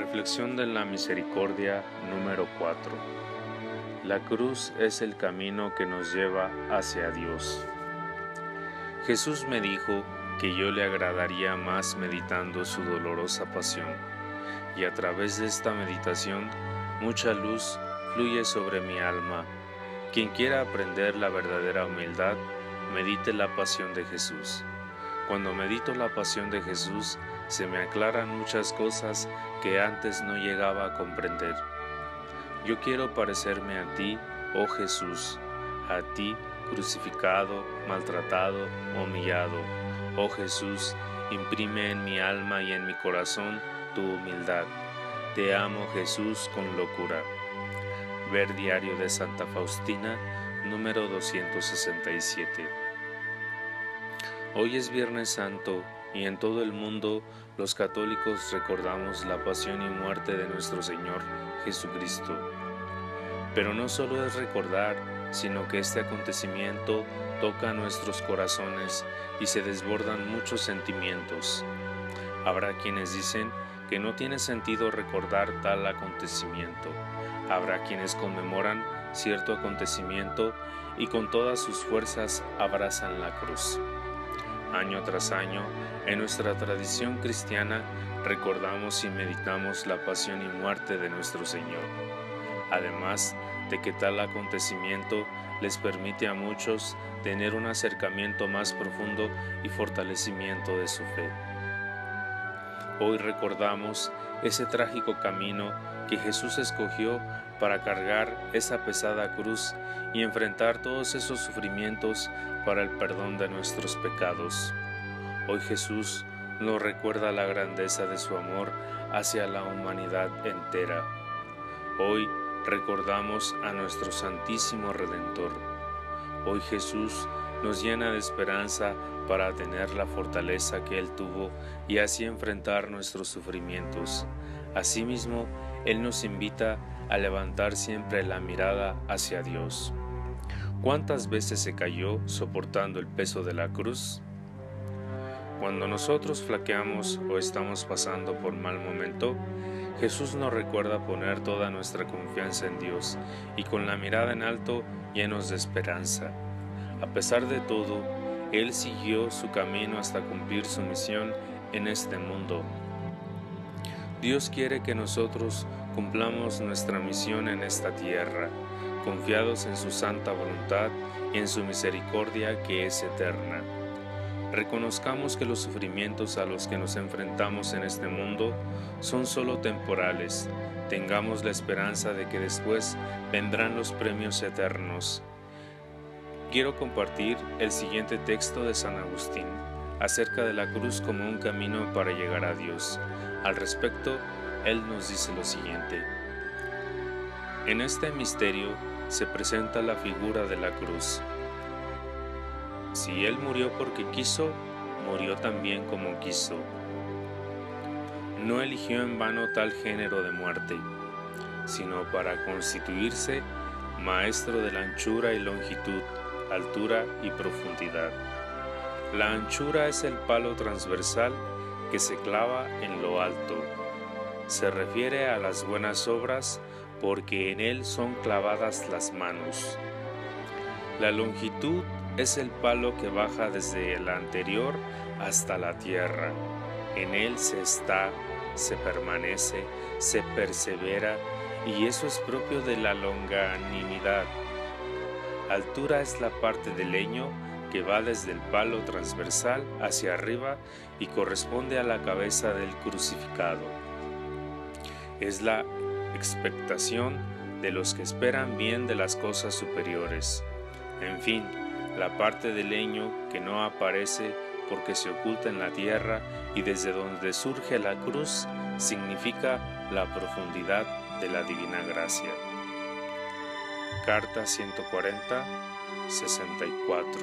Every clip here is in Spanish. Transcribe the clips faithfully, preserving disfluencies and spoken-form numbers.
Reflexión de la misericordia número cuatro. La cruz es el camino que nos lleva hacia Dios. Jesús me dijo que yo le agradaría más meditando su dolorosa pasión, y a través de esta meditación mucha luz fluye sobre mi alma. Quien quiera aprender la verdadera humildad, medite la pasión de Jesús. Cuando medito la pasión de Jesús, se me aclaran muchas cosas que antes no llegaba a comprender. Yo quiero parecerme a ti, oh Jesús, a ti crucificado, maltratado, humillado. Oh Jesús, imprime en mi alma y en mi corazón tu humildad. Te amo, Jesús, con locura. Ver Diario de Santa Faustina, número doscientos sesenta y siete. Hoy es Viernes Santo y en todo el mundo los católicos recordamos la pasión y muerte de nuestro Señor Jesucristo. Pero no solo es recordar, sino que este acontecimiento toca nuestros corazones y se desbordan muchos sentimientos. Habrá quienes dicen que no tiene sentido recordar tal acontecimiento. Habrá quienes conmemoran cierto acontecimiento y con todas sus fuerzas abrazan la cruz. Año tras año, en nuestra tradición cristiana, recordamos y meditamos la pasión y muerte de nuestro Señor. Además de que tal acontecimiento les permite a muchos tener un acercamiento más profundo y fortalecimiento de su fe. Hoy recordamos ese trágico camino que Jesús escogió para cargar esa pesada cruz y enfrentar todos esos sufrimientos para el perdón de nuestros pecados. Hoy Jesús nos recuerda la grandeza de su amor hacia la humanidad entera. Hoy recordamos a nuestro Santísimo Redentor. Hoy Jesús nos llena de esperanza para tener la fortaleza que Él tuvo y así enfrentar nuestros sufrimientos. Asimismo, Él nos invita a levantar siempre la mirada hacia Dios. ¿Cuántas veces se cayó soportando el peso de la cruz? Cuando nosotros flaqueamos o estamos pasando por mal momento, Jesús nos recuerda poner toda nuestra confianza en Dios y con la mirada en alto llenos de esperanza. A pesar de todo, Él siguió su camino hasta cumplir su misión en este mundo. Dios quiere que nosotros cumplamos nuestra misión en esta tierra, confiados en su santa voluntad y en su misericordia que es eterna. Reconozcamos que los sufrimientos a los que nos enfrentamos en este mundo son solo temporales. Tengamos la esperanza de que después vendrán los premios eternos. Quiero compartir el siguiente texto de San Agustín acerca de la cruz como un camino para llegar a Dios. Al respecto, él nos dice lo siguiente: en este misterio se presenta la figura de la cruz. Si Él murió porque quiso, murió también como quiso. No eligió en vano tal género de muerte, sino para constituirse maestro de la anchura y longitud, altura y profundidad. La anchura es el palo transversal que se clava en lo alto. Se refiere a las buenas obras porque en él son clavadas las manos. La longitud es el palo que baja desde el anterior hasta la tierra. En él se está, se permanece, se persevera, y eso es propio de la longanimidad. Altura es la parte del leño que va desde el palo transversal hacia arriba y corresponde a la cabeza del crucificado. Es la expectación de los que esperan bien de las cosas superiores. En fin, la parte del leño que no aparece porque se oculta en la tierra y desde donde surge la cruz significa la profundidad de la divina gracia. Carta ciento cuarenta, sesenta y cuatro.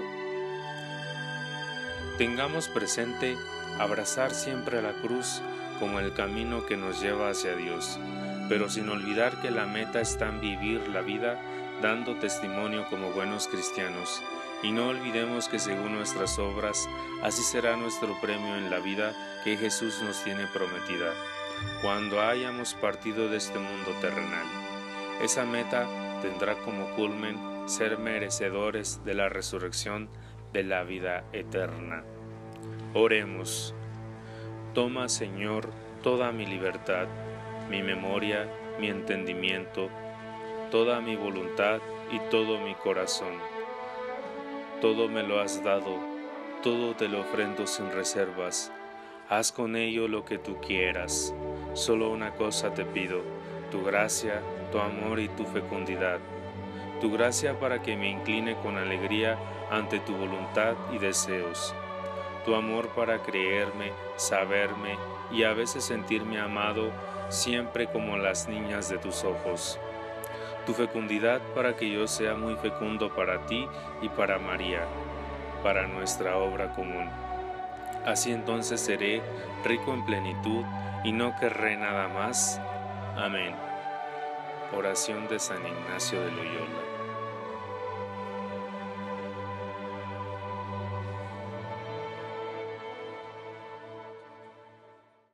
Tengamos presente abrazar siempre a la cruz como el camino que nos lleva hacia Dios, pero sin olvidar que la meta está en vivir la vida dando testimonio como buenos cristianos, y no olvidemos que según nuestras obras, así será nuestro premio en la vida que Jesús nos tiene prometida. cuando hayamos partido de este mundo terrenal. Esa meta tendrá como culmen ser merecedores de la resurrección de la vida eterna. Oremos. Toma, Señor, toda mi libertad, mi memoria, mi entendimiento, toda mi voluntad y todo mi corazón. Todo me lo has dado, todo te lo ofrendo sin reservas. Haz con ello lo que tú quieras. Solo una cosa te pido, tu gracia, tu amor y tu fecundidad. Tu gracia para que me incline con alegría ante tu voluntad y deseos. Tu amor para creerme, saberme y a veces sentirme amado siempre como las niñas de tus ojos. Tu fecundidad para que yo sea muy fecundo para ti y para María, para nuestra obra común. Así entonces seré rico en plenitud y no querré nada más. Amén. Oración de San Ignacio de Loyola.